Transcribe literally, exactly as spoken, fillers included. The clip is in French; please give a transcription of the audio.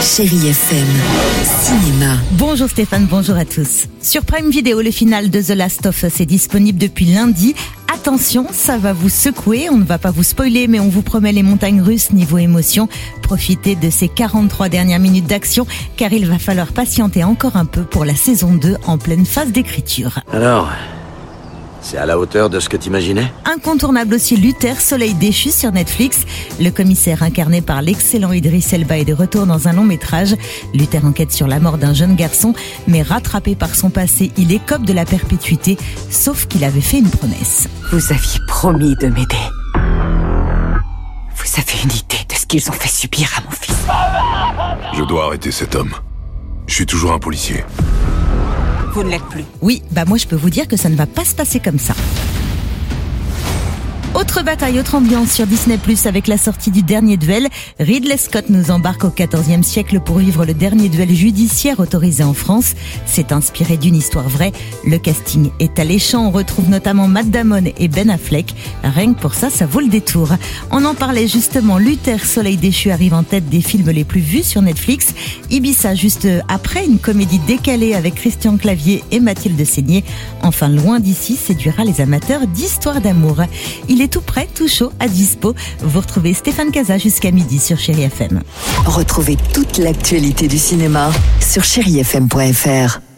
Chérie F M, cinéma. Bonjour Stéphane, bonjour à tous. Sur Prime Video, le final de The Last of Us est disponible depuis lundi. Attention, ça va vous secouer, on ne va pas vous spoiler, mais on vous promet les montagnes russes niveau émotion. Profitez de ces quarante-trois dernières minutes d'action, car il va falloir patienter encore un peu pour la saison deux en pleine phase d'écriture. Alors, c'est à la hauteur de ce que t'imaginais ? Incontournable aussi Luther, Soleil déchu sur Netflix. Le commissaire incarné par l'excellent Idriss Elba est de retour dans un long métrage. Luther enquête sur la mort d'un jeune garçon, mais rattrapé par son passé, il écope de la perpétuité, sauf qu'il avait fait une promesse. Vous aviez promis de m'aider. Vous avez une idée de ce qu'ils ont fait subir à mon fils. Je dois arrêter cet homme. Je suis toujours un policier. Vous ne l'êtes plus. Oui, bah moi je peux vous dire que ça ne va pas se passer comme ça. Autre bataille, autre ambiance sur Disney plus, avec la sortie du dernier duel. Ridley Scott nous embarque au quatorzième siècle pour vivre le dernier duel judiciaire autorisé en France. C'est inspiré d'une histoire vraie. Le casting est alléchant. On retrouve notamment Matt Damon et Ben Affleck. Rien que pour ça, ça vaut le détour. On en parlait justement. Luther, Soleil déchu arrive en tête des films les plus vus sur Netflix. Ibiza juste après, une comédie décalée avec Christian Clavier et Mathilde Seigné. Enfin, Loin d'ici séduira les amateurs d'histoires d'amour. Il est tout prêt, tout chaud, à dispo. Vous retrouvez Stéphane Casa jusqu'à midi sur Chérie F M. Retrouvez toute l'actualité du cinéma sur chérie f m point f r.